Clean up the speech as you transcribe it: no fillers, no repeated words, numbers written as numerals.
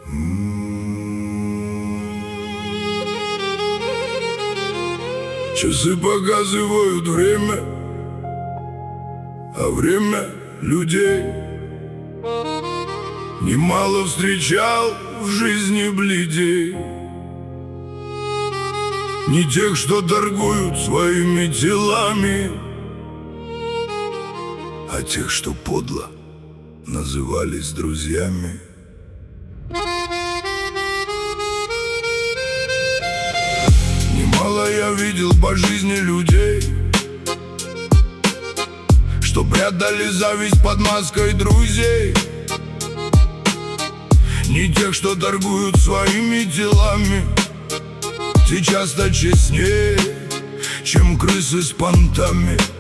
Часы показывают время, а время людей. Немало встречал в жизни бледей, не тех, что торгуют своими телами, а тех, что подло назывались друзьями. Немало я видел по жизни людей, что прятали зависть под маской друзей, не тех, что торгуют своими телами. Те часто честнее, чем крысы с понтами.